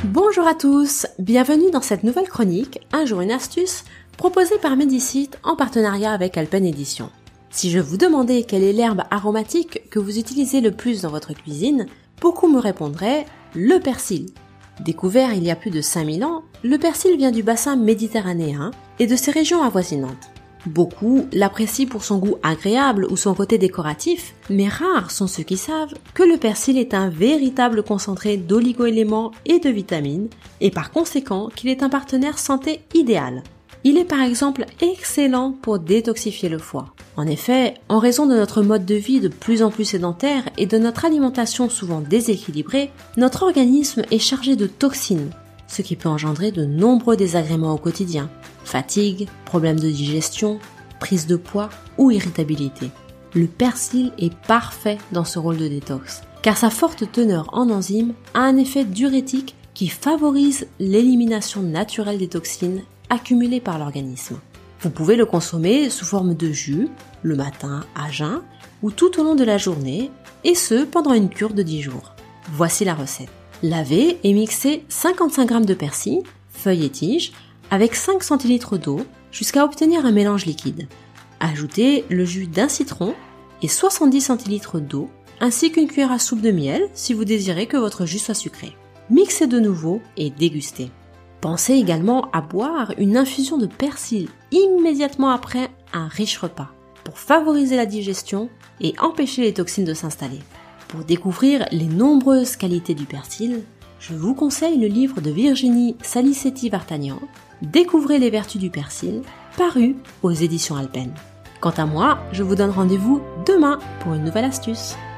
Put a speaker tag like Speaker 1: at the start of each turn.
Speaker 1: Bonjour à tous, bienvenue dans cette nouvelle chronique, un jour une astuce, proposée par Medicite en partenariat avec Alpen Edition. Si je vous demandais quelle est l'herbe aromatique que vous utilisez le plus dans votre cuisine, beaucoup me répondraient le persil. Découvert il y a plus de 5000 ans, le persil vient du bassin méditerranéen et de ses régions avoisinantes. Beaucoup l'apprécient pour son goût agréable ou son côté décoratif, mais rares sont ceux qui savent que le persil est un véritable concentré d'oligo-éléments et de vitamines, et par conséquent qu'il est un partenaire santé idéal. Il est par exemple excellent pour détoxifier le foie. En effet, en raison de notre mode de vie de plus en plus sédentaire et de notre alimentation souvent déséquilibrée, notre organisme est chargé de toxines, ce qui peut engendrer de nombreux désagréments au quotidien. Fatigue, problèmes de digestion, prise de poids ou irritabilité. Le persil est parfait dans ce rôle de détox, car sa forte teneur en enzymes a un effet diurétique qui favorise l'élimination naturelle des toxines accumulées par l'organisme. Vous pouvez le consommer sous forme de jus, le matin à jeun ou tout au long de la journée, et ce pendant une cure de 10 jours. Voici la recette. Lavez et mixez 55 g de persil, feuilles et tiges, avec 5 centilitres d'eau jusqu'à obtenir un mélange liquide. Ajoutez le jus d'un citron et 70 centilitres d'eau, ainsi qu'une cuillère à soupe de miel si vous désirez que votre jus soit sucré. Mixez de nouveau et dégustez. Pensez également à boire une infusion de persil immédiatement après un riche repas pour favoriser la digestion et empêcher les toxines de s'installer. Pour découvrir les nombreuses qualités du persil, je vous conseille le livre de Virginie Salicetti-Vartagnan, Découvrez les vertus du persil, paru aux éditions Alpen. Quant à moi, je vous donne rendez-vous demain pour une nouvelle astuce.